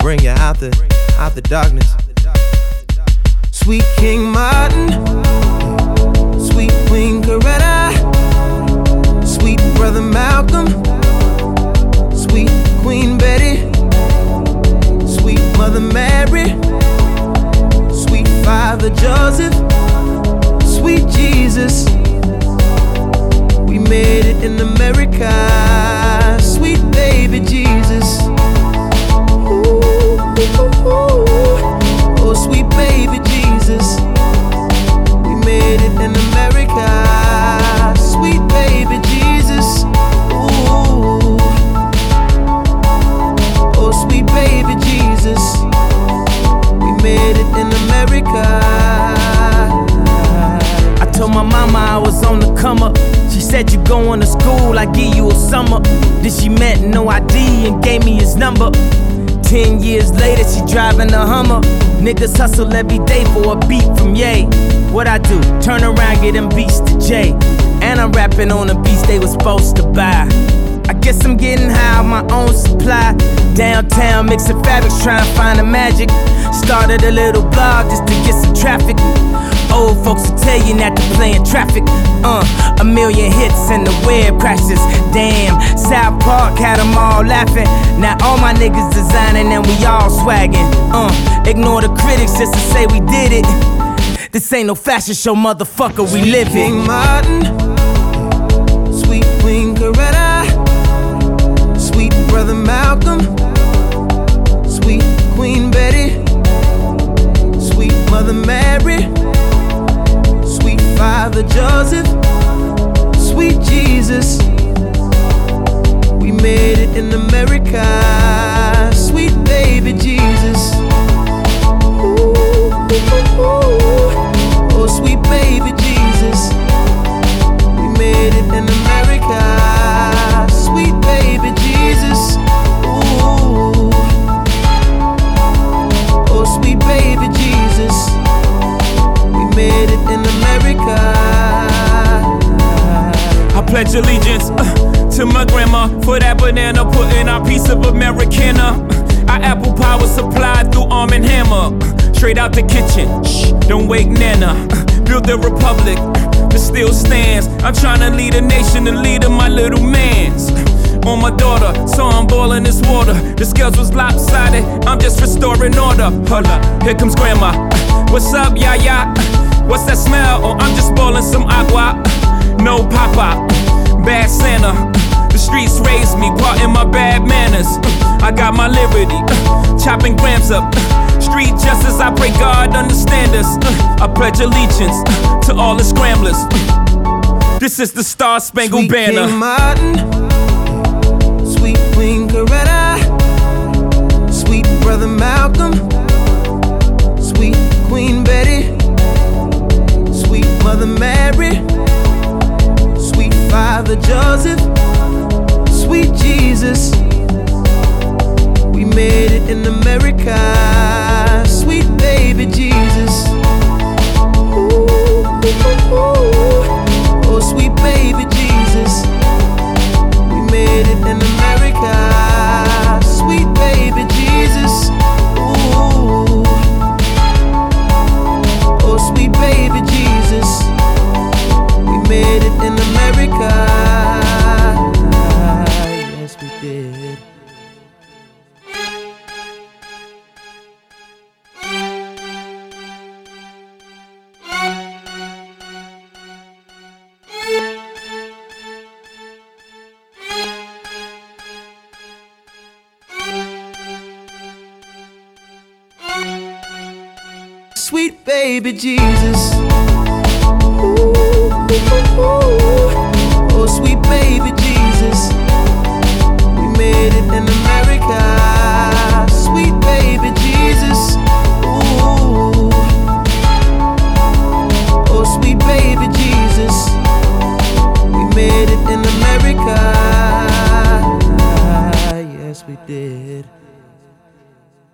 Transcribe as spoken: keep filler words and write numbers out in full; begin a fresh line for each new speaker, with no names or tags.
bring you out the, out the darkness. Sweet King Martin, sweet Queen Coretta, sweet Brother Malcolm, sweet Queen Betty, sweet Mother Mary, sweet Father Joseph, sweet Jesus. We made it in America, sweet baby Jesus. Ooh, ooh, ooh. Oh, sweet baby Jesus. We made it in America, sweet baby Jesus. Ooh. Oh, sweet baby Jesus. We made it in America. I told my mama I was on the come up. She said, you going to school, I give you a summer. Then she met no I D and gave me his number. Ten years later, she driving a Hummer. Niggas hustle every day for a beat from Ye. What I do? Turn around, get them beats to Jay. And I'm rapping on the beats they was supposed to buy. I guess I'm getting high on my own supply. Downtown mixing fabrics, trying to find the magic. Started a little blog just to get some traffic. Old folks will tell you not to play in traffic. Uh, a million hits and the web crashes. Damn, South Park had them all laughing. Now all my niggas designing and we all swagging. Uh, ignore the critics just to say we did it. This ain't no fashion show, motherfucker, we live it. King Martin, sweet Queen Coretta, sweet Brother Malcolm, sweet Queen Betty, sweet Mother Mary, sweet Father Joseph, sweet Jesus. We made it in America, sweet baby Jesus. Ooh, ooh, ooh. Oh, sweet baby Jesus. We made it in America, sweet baby Jesus. Ooh. Oh, sweet baby Jesus. We made it in America.
I pledge allegiance uh, to my grandma for that banana, putting our piece of Americana. Our apple pie was supplied through Arm and Hammer. Straight out the kitchen, shh, don't wake Nana. Uh, build the republic uh, that still stands. I'm trying to lead a nation and lead my little mans. Uh, on my daughter, so I'm boiling this water. The scales was lopsided, I'm just restoring order. Hold up, here comes grandma. Uh, what's up, yaya? Uh, what's that smell? Oh, I'm just boiling some agua. Uh, no papa, uh, bad Santa. Uh, the streets raised me, part in my bad manners. Uh, I got my liberty, uh, chopping grams up. Uh, Street justice, I pray God understand us. Uh, I pledge allegiance uh, to all the scramblers. Uh, this is the Star Spangled
Sweet
Banner.
King Martin, sweet Queen Coretta, sweet Brother Malcolm, sweet Queen Betty, sweet Mother Mary, sweet Father Joseph, sweet Jesus. We made it in America, sweet baby Jesus. Ooh, ooh, ooh. Oh, sweet baby Jesus. We made it in America, sweet baby Jesus. Ooh. Oh, sweet baby Jesus. We made it in America. Yes, we did. Sweet baby Jesus. Ooh, ooh, ooh. Oh, sweet baby Jesus. We made it in the